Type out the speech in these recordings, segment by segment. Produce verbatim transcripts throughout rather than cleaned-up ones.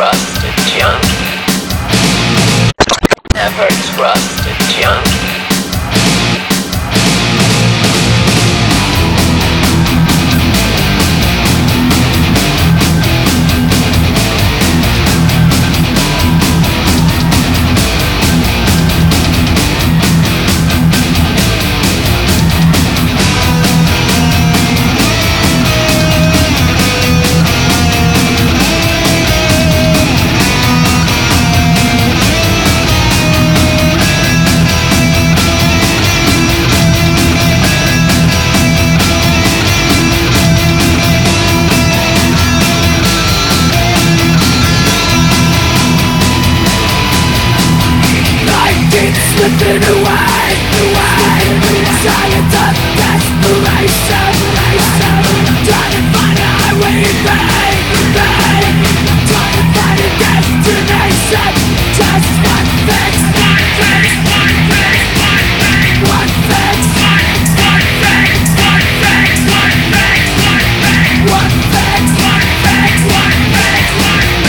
trust a junkie. Never trust a junkie. Slipping away, away, silent of desperation, trying to find a highway back, back, trying to find a destination, just one fix, one fix, one fix, one fix, one fix, one fix, one fix, one fix, one fix, one fix, one fix, one fix.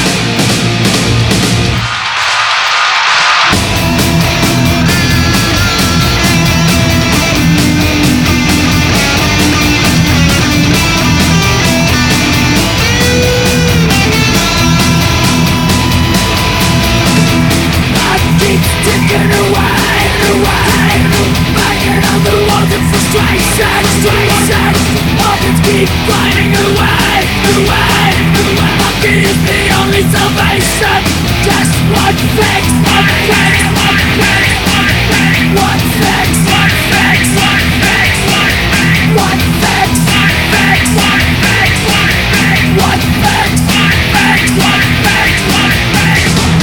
Ticking away, away, banging on the walls of frustration, frustration. Options keep finding a way, a way, a way. Lucky is the only salvation. Just one fix, one fix, one fix, one fix, one fix, one fix, one fix, one fix, one fix, one fix, one fix, one fix, one fix, one fix.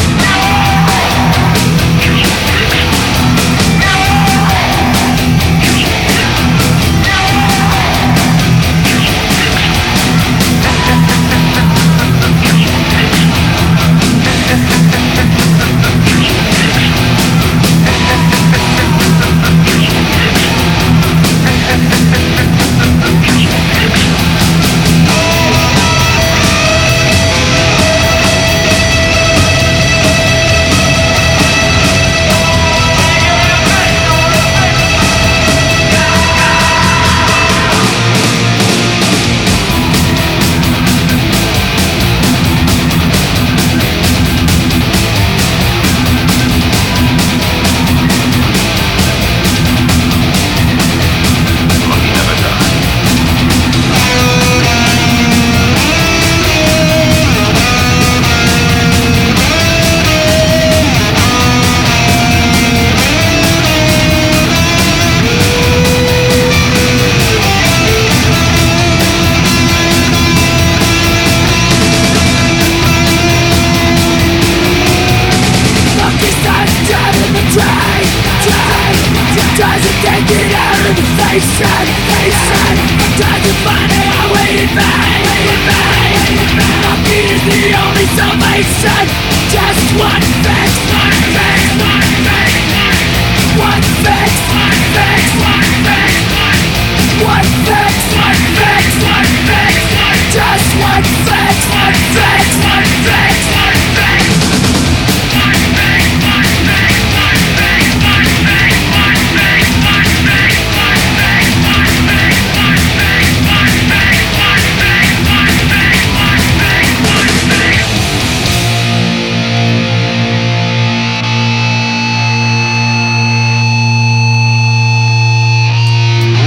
Tries to take it out of the station, station. Tries to find a highway back, back. Lucky is the only salvation. Just one fix.